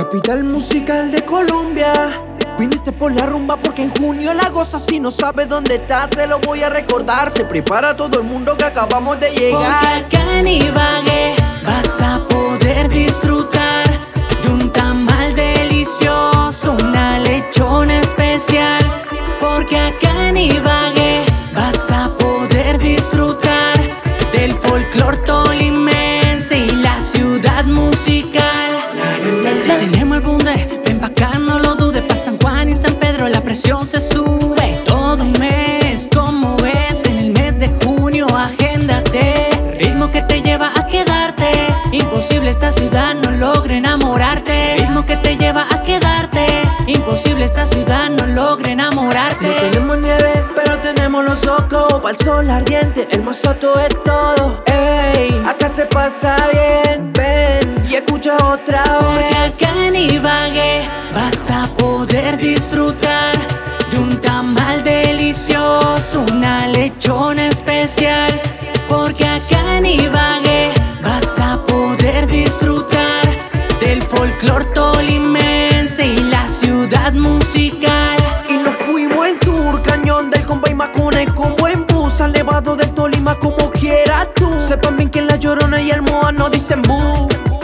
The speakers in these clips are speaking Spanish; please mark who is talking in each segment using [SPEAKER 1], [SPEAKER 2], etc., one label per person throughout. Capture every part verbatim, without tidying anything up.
[SPEAKER 1] Capital musical de Colombia. Viniste por la rumba porque en junio la gozas. Si no sabes dónde estás te lo voy a recordar. Se prepara todo el mundo que acabamos de llegar.
[SPEAKER 2] Porque acá en Ibagué vas a poder disfrutar de un tamal delicioso, una lechona especial. Porque acá en Ibagué vas a poder disfrutar del folclor tolimense y la ciudad musical. Tenemos el bunde, ven pa' acá, no lo dudes. Pa' San Juan y San Pedro la presión se sube. Todo un mes, como ves, en el mes de junio, agéndate. Ritmo que te lleva a quedarte. Imposible esta ciudad no logra enamorarte. Ritmo que te lleva a quedarte. Imposible esta ciudad no logra enamorarte.
[SPEAKER 1] No tenemos nieve, pero tenemos los ojos pa'l sol ardiente, el más soto es todo. Ey, acá se pasa bien, ven y escucha otra
[SPEAKER 2] Porque
[SPEAKER 1] vez.
[SPEAKER 2] acá en Ibagué vas a poder disfrutar de un tamal delicioso, una lechona especial. Porque acá en Ibagué vas a poder disfrutar del folclor tolimense y la ciudad musical.
[SPEAKER 1] Y nos fuimos en tour, Cañón del Comba y Macones con buen bus, al Nevado del Tolima como quieras tú. Sepan bien que La Llorona y el Moa no dicen bu.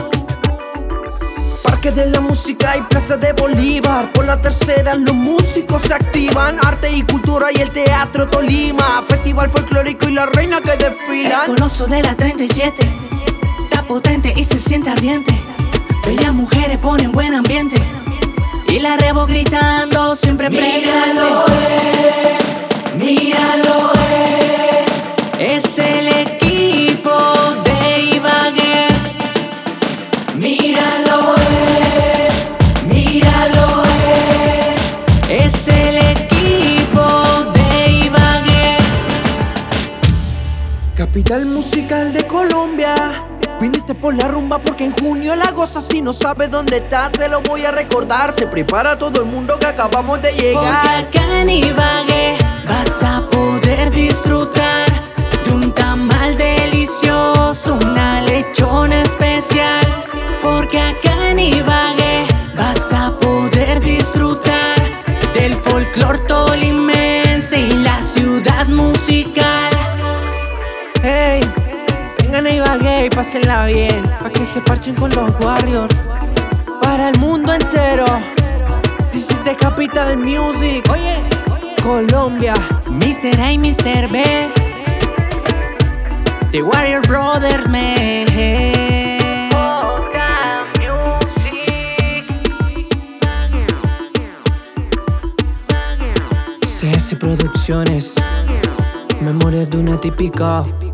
[SPEAKER 1] Parque de la Música y Plaza de Bolívar, por la tercera los músicos se activan. Arte y cultura y el Teatro Tolima, festival folclórico y la reina que desfilan.
[SPEAKER 2] El coloso de la treinta y siete está potente y se siente ardiente. Bellas mujeres ponen buen ambiente y la Revo gritando siempre presente.
[SPEAKER 1] Míralo, eh, míralo, eh.
[SPEAKER 2] Es el equipo de Ibagué.
[SPEAKER 1] Míralo, eh, míralo, eh.
[SPEAKER 2] Es el equipo de Ibagué.
[SPEAKER 1] Capital musical de Colombia. Viniste por la rumba porque en junio la gozas. Si no sabes dónde estás te lo voy a recordar. Se prepara todo el mundo que acabamos de llegar.
[SPEAKER 2] Porque acá en Ibagué vas a poder disfrutar de un tamal delicioso, una lechona especial. Porque acá en Ibagué vas a poder disfrutar del folclor tolimense y la ciudad musical.
[SPEAKER 1] Hey, vengan a Ibagué y pásenla bien, pa' que se parchen con los Warriors. Para el mundo entero, this is the Capital Music.
[SPEAKER 2] Oye,
[SPEAKER 1] Colombia.
[SPEAKER 2] mister A y mister B, The Warrior Brothers, me.
[SPEAKER 1] C S Producciones, Memorias de una típica.